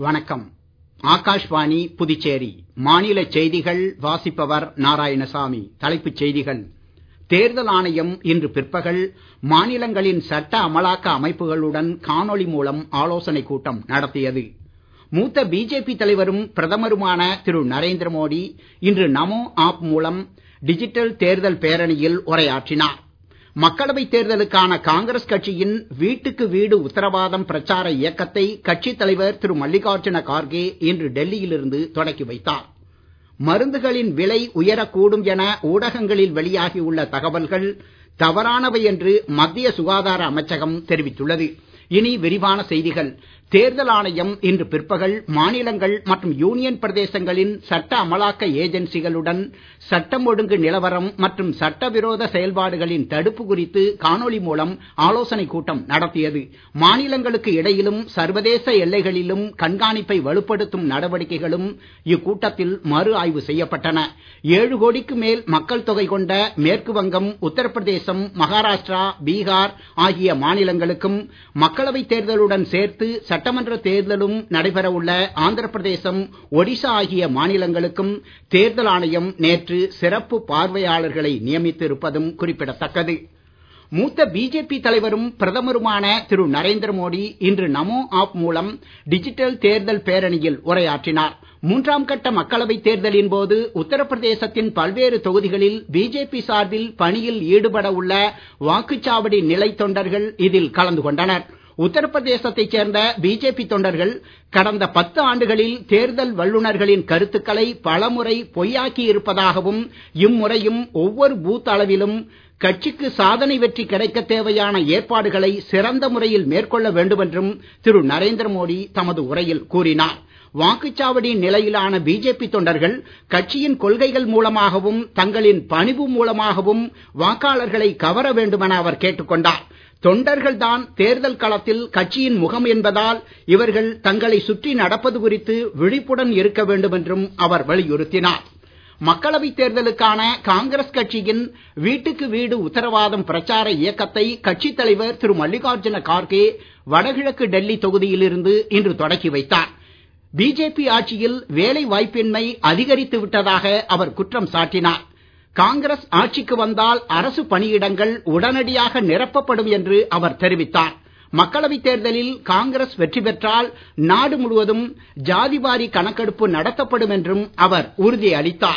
வணக்கம். ஆகாஷ்வாணி புதுச்சேரி மாநில செய்திகள் வாசிப்பவர் நாராயணசாமி. தலைப்புச் செய்திகள். தேர்தல் ஆணையம் இன்று பிற்பகல் மாநிலங்களின் சட்ட அமலாக்க அமைப்புகளுடன் காணொளி மூலம் ஆலோசனைக் கூட்டம் நடத்தியது. மூத்த பிஜேபி தலைவரும் பிரதமருமான திரு நரேந்திர மோடி இன்று நமோ ஆப் மூலம் டிஜிட்டல் தேர்தல் பேரணியில் உரையாற்றினார். மக்களவைத் தேர்தலுக்கான காங்கிரஸ் கட்சியின் வீட்டுக்கு வீடு உத்தரவாதம் பிரச்சார இயக்கத்தை கட்சித் தலைவர் திரு மல்லிகார்ஜுன கார்கே இன்று டெல்லியிலிருந்து தொடக்கி வைத்தார். மருந்துகளின் விலை உயரக்கூடும் என ஊடகங்களில் வெளியாகியுள்ள தகவல்கள் தவறானவை என்று மத்திய சுகாதார அமைச்சகம் தெரிவித்துள்ளது. இனி விரிவான செய்திகள். தேர்தல் ஆணையம் இன்று பிற்பகல் மாநிலங்கள் மற்றும் யூனியன் பிரதேசங்களின் சட்ட அமலாக்க ஏஜென்சிகளுடன் சட்டம் ஒழுங்கு நிலவரம் மற்றும் சட்டவிரோத செயல்பாடுகளின் தடுப்பு குறித்து காணொளி மூலம் ஆலோசனைக் கூட்டம் நடத்தியது. மாநிலங்களுக்கு இடையிலும் சர்வதேச எல்லைகளிலும் கண்காணிப்பை வலுப்படுத்தும் நடவடிக்கைகளும் இக்கூட்டத்தில் மறு ஆய்வு செய்யப்பட்டன. 7 கோடிக்கு மேல் மக்கள் தொகை கொண்ட மேற்கு வங்கம், உத்தரப்பிரதேசம், மகாராஷ்டிரா, பீகார் ஆகிய மாநிலங்களுக்கும் மக்களவைத் தேர்தலுடன் சேர்த்து சட்டமன்ற தேர்தலும் நடைபெற உள்ள ஆந்திர பிரதேசம், ஒடிசா ஆகிய மாநிலங்களுக்கும் தேர்தல் ஆணையம் நேற்று சிறப்பு பார்வையாளர்களை நியமித்து இருப்பதும் குறிப்பிடத்தக்கது. மூத்த பிஜேபி தலைவரும் பிரதமருமான திரு நரேந்திர மோடி இன்று நமோ ஆப் மூலம் டிஜிட்டல் தேர்தல் பேரணியில் உரையாற்றினார். 3ஆம் கட்ட மக்களவைத் தேர்தலின் போது உத்தரப்பிரதேசத்தின் பல்வேறு தொகுதிகளில் பிஜேபி சார்பில் பணியில் ஈடுபட உள்ள வாக்குச்சாவடி நிலை தொண்டர்கள் இதில் கலந்து கொண்டனர். உத்தரப்பிரதேசத்தைச் சேர்ந்த பிஜேபி தொண்டர்கள் கடந்த 10 ஆண்டுகளில் தேர்தல் வல்லுநர்களின் கருத்துக்களை பலமுறை பொய்யாக்கி இருப்பதாகவும் இம்முறையும் ஒவ்வொரு பூத் அளவிலும் கட்சிக்கு சாதனை வெற்றி கிடைக்க தேவையான ஏற்பாடுகளை சிறந்த முறையில் மேற்கொள்ள வேண்டும் என்றும் திரு நரேந்திர மோடி தமது உரையில் கூறினார். வாக்குச்சாவடி நிலையிலான பிஜேபி தொண்டர்கள் கட்சியின் கொள்கைகள் மூலமாகவும் தங்களின் பணிவு மூலமாகவும் வாக்காளர்களை கவர வேண்டுமென அவர் கேட்டுக்கொண்டார். தொண்டர்கள் தான் தேர்தல் களத்தில் கட்சியின் முகம் என்பதால் இவர்கள் தங்களை சுற்றி நடப்பது குறித்து விழிப்புடன் இருக்க வேண்டும் என்றும் அவர் வலியுறுத்தினார். மக்களவைத் தேர்தலுக்கான காங்கிரஸ் கட்சியின் வீட்டுக்கு வீடு உத்தரவாதம் பிரச்சார இயக்கத்தை கட்சித் தலைவர் திரு மல்லிகார்ஜுன கார்கே வடகிழக்கு டெல்லி தொகுதியிலிருந்து இன்று தொடக்கி வைத்தார். பிஜேபி ஆட்சியில் வேலை வாய்ப்பின்மை அதிகரித்து விட்டதாக அவர் குற்றம் சாட்டினார். காங்கிரஸ் ஆட்சிக்கு வந்தால் அரசு பணியிடங்கள் உடனடியாக நிரப்பப்படும் என்று அவர் தெரிவித்தார். மக்களவைத் தேர்தலில் காங்கிரஸ் வெற்றி பெற்றால் நாடு முழுவதும் ஜாதிவாரி கணக்கெடுப்பு நடத்தப்படும் என்றும் அவர் உறுதி அளித்தார்.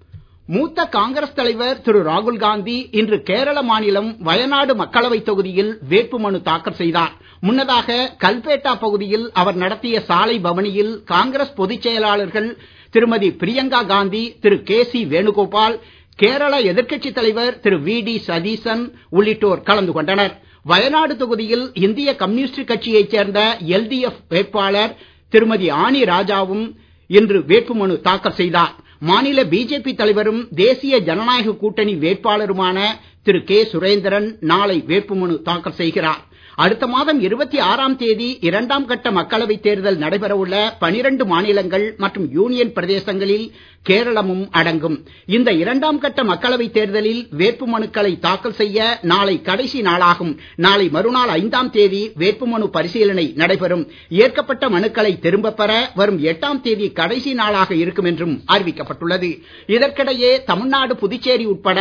மூத்த காங்கிரஸ் தலைவர் திரு ராகுல் காந்தி இன்று கேரள மாநிலம் வயநாடு மக்களவைத் தொகுதியில் வேட்புமனு தாக்கல் செய்தார். முன்னதாக கல்பேட்டா பகுதியில் அவர் நடத்திய சாலை பவனியில் காங்கிரஸ் பொதுச் செயலாளர்கள் திருமதி பிரியங்கா காந்தி, திரு கே.சி. வேணுகோபால், கேரள எதிர்க்கட்சித் தலைவர் திரு வி.டி. சதீசன் உள்ளிட்டோர் கலந்து கொண்டனர். வயநாடு தொகுதியில் இந்திய கம்யூனிஸ்ட் கட்சியைச் சேர்ந்த எல்டிஎஃப் வேட்பாளர் திருமதி ஆனி ராஜாவும் இன்று வேட்புமனு தாக்கல் செய்தார். மாநில பிஜேபி தலைவரும் தேசிய ஜனநாயக கூட்டணி வேட்பாளருமான திரு கே. சுரேந்திரன் நாளை வேட்புமனு தாக்கல் செய்கிறார். அடுத்த மாதம் 26ஆம் தேதி 2ஆம் கட்ட மக்களவைத் தேர்தல் நடைபெற உள்ள 12 மாநிலங்கள் மற்றும் யூனியன் பிரதேசங்களில் கேரளமும் அடங்கும். இந்த 2ஆம் கட்ட மக்களவைத் தேர்தலில் வேட்புமனுக்களை தாக்கல் செய்ய நாளை கடைசி நாளாகும். நாளை மறுநாள் 5ஆம் தேதி வேட்புமனு பரிசீலனை நடைபெறும். ஏற்கப்பட்ட மனுக்களை திரும்பப் பெற வரும் 8ஆம் தேதி கடைசி நாளாக இருக்கும் என்றும் அறிவிக்கப்பட்டுள்ளது. இதற்கிடையே தமிழ்நாடு, புதுச்சேரி உட்பட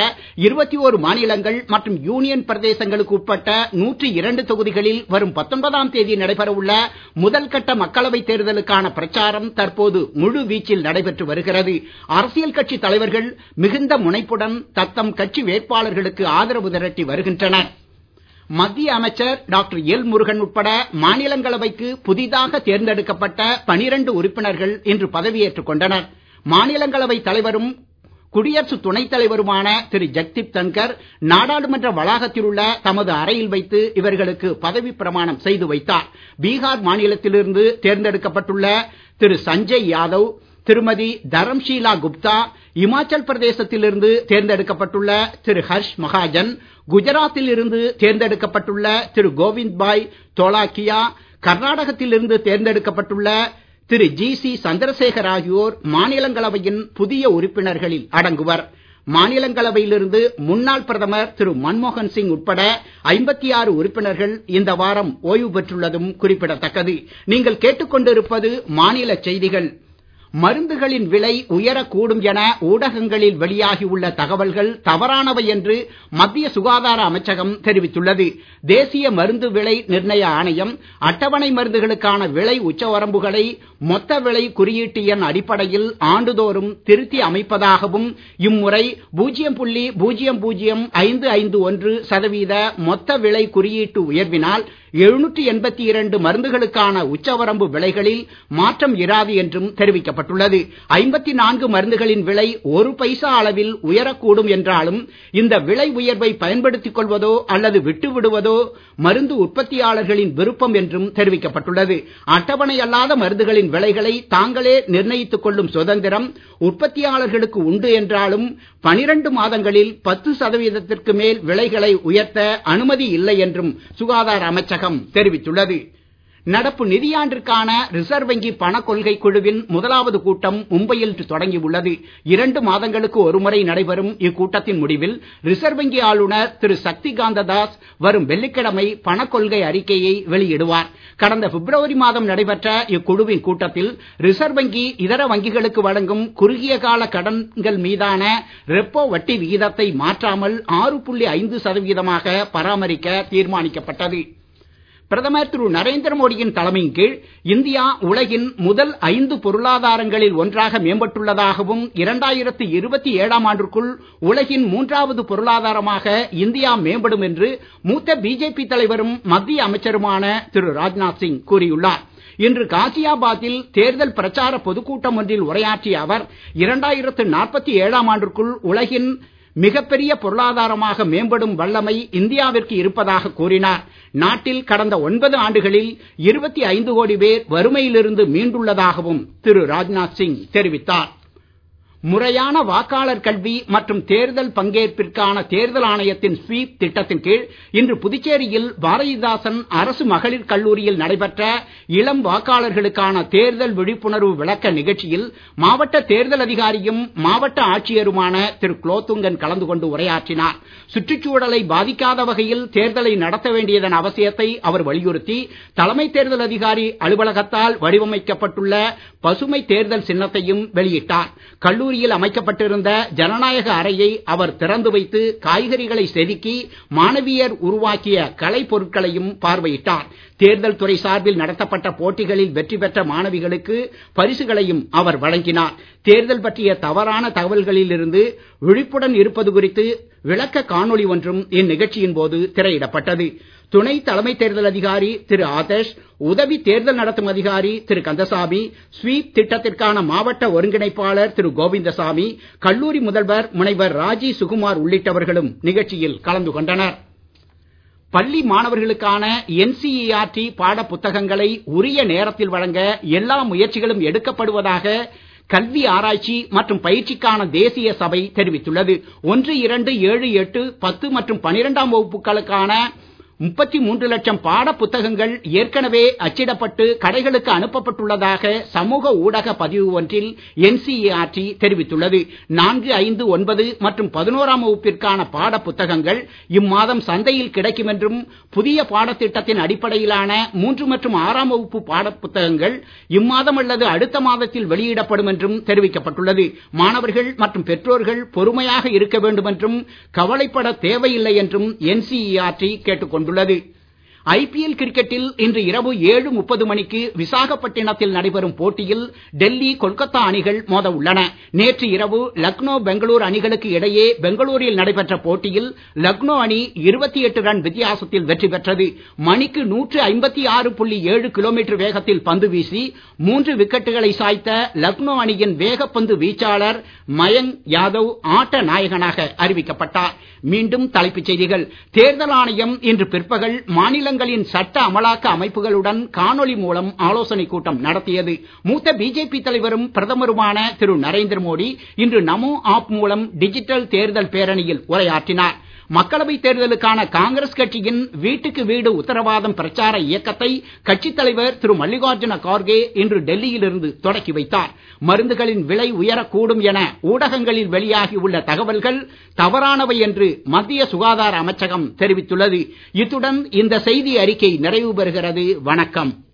21 மாநிலங்கள் மற்றும் யூனியன் பிரதேசங்களுக்கு உட்பட்ட 102 தொகுதிகளில் வரும் 19ஆம் தேதி நடைபெற உள்ள முதல் கட்ட மக்களவைத் தேர்தலுக்கான பிரச்சாரம் தற்போது முழு வீச்சில் நடைபெற்று வருகிறது. அரசியல் கட்சி தலைவர்கள் மிகுந்த முனைப்புடன் தத்தம் கட்சி வேட்பாளர்களுக்கு ஆதரவு திரட்டி வருகின்றனர். மத்திய அமைச்சர் டாக்டர் எல். முருகன் உட்பட மாநிலங்களவைக்கு புதிதாக தேர்ந்தெடுக்கப்பட்ட 12 உறுப்பினர்கள் இன்று பதவியேற்றுக் கொண்டனர். மாநிலங்களவை தலைவரும் குடியரசு துணைத் தலைவருமான திரு ஜக்தீப் தன்கர் நாடாளுமன்ற வளாகத்தில் உள்ள தமது அறையில் வைத்து இவர்களுக்கு பதவி பிரமாணம் செய்து வைத்தார். பீகார் மாநிலத்திலிருந்து தேர்ந்தெடுக்கப்பட்டுள்ள திரு சஞ்சய் யாதவ், திருமதி தரம்ஷீலா குப்தா, இமாச்சல் பிரதேசத்திலிருந்து தேர்ந்தெடுக்கப்பட்டுள்ள திரு ஹர்ஷ் மகாஜன், குஜராத்தில் இருந்து தேர்ந்தெடுக்கப்பட்டுள்ள திரு கோவிந்த் பாய் தோலாக்கியா, கர்நாடகத்திலிருந்து தேர்ந்தெடுக்கப்பட்டுள்ள திரு ஜி.சி. சந்திரசேகர் ஆகியோர் மாநிலங்களவையின் புதிய உறுப்பினர்களில் அடங்குவர். மாநிலங்களவையிலிருந்து முன்னாள் பிரதமர் திரு மன்மோகன் சிங் உட்பட 56 உறுப்பினர்கள் இந்த வாரம் ஓய்வு பெற்றுள்ளதும் குறிப்பிடத்தக்கது. நீங்கள் கேட்டுக்கொண்டிருப்பது மாநில செய்திகள். மருந்துகளின் விலை உயரக்கூடும் என ஊடகங்களில் வெளியாகியுள்ள தகவல்கள் தவறானவை என்று மத்திய சுகாதார அமைச்சகம் தெரிவித்துள்ளது. தேசிய மருந்து விலை நிர்ணய ஆணையம் அட்டவணை மருந்துகளுக்கான விலை உச்சவரம்புகளை மொத்த விலை குறியீட்டு எண் அடிப்படையில் ஆண்டுதோறும் திருத்தி அமைப்பதாகவும் இம்முறை 0.00551% மொத்த விலை குறியீட்டு உயர்வினால் 782 மருந்துகளுக்கான உச்சவரம்பு விலைகளில் மாற்றம் இராது என்றும் தெரிவிக்கப்பட்டுள்ளது. 54 மருந்துகளின் விலை 1 பைசா அளவில் உயரக்கூடும் என்றாலும் இந்த விலை உயர்வை பயன்படுத்திக் கொள்வதோ அல்லது விட்டுவிடுவதோ மருந்து உற்பத்தியாளர்களின் விருப்பம் என்றும் தெரிவிக்கப்பட்டுள்ளது. அட்டவணை அல்லாத மருந்துகளின் விலைகளை தாங்களே நிர்ணயித்துக் கொள்ளும் சுதந்திரம் உற்பத்தியாளர்களுக்கு உண்டு என்றாலும் 12 மாதங்களில் 10% மேல் விலைகளை உயர்த்த அனுமதி இல்லை என்றும் சுகாதார அமைச்சகம் தெரிவித்துள்ளது. நடப்பு நிதியாண்டிற்கான ரிசர்வ் வங்கி பணக் கொள்கை குழுவின் முதலாவது கூட்டம் மும்பையில் தொடங்கியுள்ளது. 2 மாதங்களுக்கு ஒருமுறை நடைபெறும் இக்கூட்டத்தின் முடிவில் ரிசர்வ் வங்கி ஆளுநர் திரு சக்தி காந்த தாஸ் வரும் வெள்ளிக்கிழமை பணக் கொள்கை அறிக்கையை வெளியிடுவார். கடந்த பிப்ரவரி மாதம் நடைபெற்ற இக்குழுவின் கூட்டத்தில் ரிசர்வ் வங்கி இதர வங்கிகளுக்கு வழங்கும் குறுகிய கால கடன்கள் மீதான ரெப்போ வட்டி விகிதத்தை மாற்றாமல் 6.5% பராமரிக்க தீர்மானிக்கப்பட்டது. பிரதமர் திரு நரேந்திர மோடியின் தலைமையின் கீழ் இந்தியா உலகின் முதல் 5 பொருளாதாரங்களில் ஒன்றாக மேம்பட்டுள்ளதாகவும் 2027ஆம் ஆண்டிற்குள் உலகின் 3வது பொருளாதாரமாக இந்தியா மேம்படும் என்று மூத்த பிஜேபி தலைவரும் மத்திய அமைச்சருமான திரு ராஜ்நாத் சிங் கூறியுள்ளார். இன்று காசியாபாத்தில் தேர்தல் பிரச்சார பொதுக்கூட்டம் ஒன்றில் உரையாற்றிய அவர் 2047ஆம் ஆண்டிற்குள் உலகின் மிகப்பெரிய பொருளாதாரமாக மேம்படும் வல்லமை இந்தியாவிற்கு இருப்பதாக கூறினார். நாட்டில் கடந்த 9 ஆண்டுகளில் 25 கோடி பேர் வறுமையிலிருந்து மீண்டுள்ளதாகவும் திரு ராஜ்நாத் சிங் தெரிவித்தார். முறையான வாக்காளர் கல்வி மற்றும் தேர்தல் பங்கேற்பிற்கான தேர்தல் ஆணையத்தின் ஸ்வீப் திட்டத்தின் கீழ் இன்று புதுச்சேரியில் பாரதிதாசன் அரசு மகளிர் கல்லூரியில் நடைபெற்ற இளம் வாக்காளர்களுக்கான தேர்தல் விழிப்புணர்வு விளக்க நிகழ்ச்சியில் மாவட்ட தேர்தல் அதிகாரியும் மாவட்ட ஆட்சியருமான திரு குலோத்துங்கன் கலந்து கொண்டு உரையாற்றினார். சுற்றுச்சூழலை பாதிக்காத வகையில் தேர்தலை நடத்த வேண்டியதன் அவசியத்தை அவர் வலியுறுத்தி தலைமை தேர்தல் அதிகாரி அலுவலகத்தால் வடிவமைக்கப்பட்டுள்ள பசுமை தேர்தல் சின்னத்தையும் வெளியிட்டார். கல்லூரியில் அமைக்கப்பட்டிருந்த ஜனநாயக அறையை அவர் திறந்து வைத்து காய்கறிகளை செதுக்கி மாணவியர் உருவாக்கிய கலை பொருட்களையும் பார்வையிட்டார். தேர்தல் துறை சார்பில் நடத்தப்பட்ட போட்டிகளில் வெற்றி பெற்ற மாணவிகளுக்கு பரிசுகளையும் அவர் வழங்கினார். தேர்தல் பற்றிய தவறான தகவல்களில் இருந்து விழிப்புடன் இருப்பது குறித்து விளக்க காணொளி ஒன்றும் இந்நிகழ்ச்சியின் போது திரையிடப்பட்டது. துணை தலைமை தேர்தல் அதிகாரி திரு ஆதேஷ், உதவி தேர்தல் நடத்தும் அதிகாரி திரு கந்தசாமி, ஸ்வீப் திட்டத்திற்கான மாவட்ட ஒருங்கிணைப்பாளர் திரு கோவிந்தசாமி, கல்லூரி முதல்வர் முனைவர் ராஜி சுகுமார் உள்ளிட்டவர்களும் நிகழ்ச்சியில் கலந்து கொண்டனர். பள்ளி மாணவர்களுக்கான NCERT பாட புத்தகங்களை உரிய நேரத்தில் வழங்க எல்லா முயற்சிகளும் எடுக்கப்படுவதாக கல்வி ஆராய்ச்சி மற்றும் பயிற்சிக்கான தேசிய சபை தெரிவித்துள்ளது. 1, 2, 7, 8, 10 மற்றும் 12ஆம் வகுப்புகளுக்கான 33 லட்சம் பாட புத்தகங்கள் ஏற்கனவே அச்சிடப்பட்டு கடைகளுக்கு அனுப்பப்பட்டுள்ளதாக சமூக ஊடக பதிவு ஒன்றில் NCERT தெரிவித்துள்ளது. 4, 5, 9 மற்றும் 11ஆம் வகுப்பிற்கான பாட புத்தகங்கள் இம்மாதம் சந்தையில் கிடைக்கும் என்றும் புதிய பாடத்திட்டத்தின் அடிப்படையிலான 3 மற்றும் 6ஆம் வகுப்பு பாட புத்தகங்கள் இம்மாதம் அல்லது அடுத்த மாதத்தில் வெளியிடப்படும் என்றும் தெரிவிக்கப்பட்டுள்ளது. மாணவர்கள் மற்றும் பெற்றோர்கள் பொறுமையாக இருக்க வேண்டும் என்றும் கவலைப்பட தேவையில்லை என்றும் NCERT கேட்டுக்கொண்டுள்ளது. IPL கிரிக்கெட்டில் இன்று இரவு 7:30 மணிக்கு விசாகப்பட்டினத்தில் நடைபெறும் போட்டியில் டெல்லி கொல்கத்தா அணிகள் மோத உள்ளன. நேற்று இரவு லக்னோ பெங்களூர் அணிகளுக்கு இடையே பெங்களூரில் நடைபெற்ற போட்டியில் லக்னோ அணி 28 ரன் வித்தியாசத்தில் வெற்றி பெற்றது. மணிக்கு 156.7 கிலோமீட்டர் வேகத்தில் பந்து வீசி 3 விக்கெட்டுகளை சாய்த்த லக்னோ அணியின் வேகப்பந்து வீச்சாளர் மயங்க் யாதவ் ஆட்ட நாயகனாக அறிவிக்கப்பட்டார். மீண்டும் தலைப்புச் செய்திகள். தேர்தல் ஆணையம் இன்று பிற்பகல் மாநிலங்களின் சட்ட அமலாக்க அமைப்புகளுடன் காணொளி மூலம் ஆலோசனை கூட்டம் நடத்தியது. மூத்த பிஜேபி தலைவரும் பிரதமருமான திரு நரேந்திர மோடி இன்று நமோ ஆப் மூலம் டிஜிட்டல் தேர்தல் பேரணியில் உரையாற்றினார். மக்களவைத் தேர்தலுக்கான காங்கிரஸ் கட்சியின் வீட்டுக்கு வீடு உத்தரவாதம் பிரச்சார இயக்கத்தை கட்சித் தலைவர் திரு மல்லிகார்ஜுன கார்கே இன்று டெல்லியில் இருந்து தொடக்கி வைத்தார். மருந்துகளின் விலை உயரக்கூடும் என ஊடகங்களில் வெளியாகி உள்ள தகவல்கள் தவறானவை என்று மத்திய சுகாதார அமைச்சகம் தெரிவித்துள்ளது. இத்துடன் இந்த செய்தி அறிக்கை நிறைவு பெறுகிறது. வணக்கம்.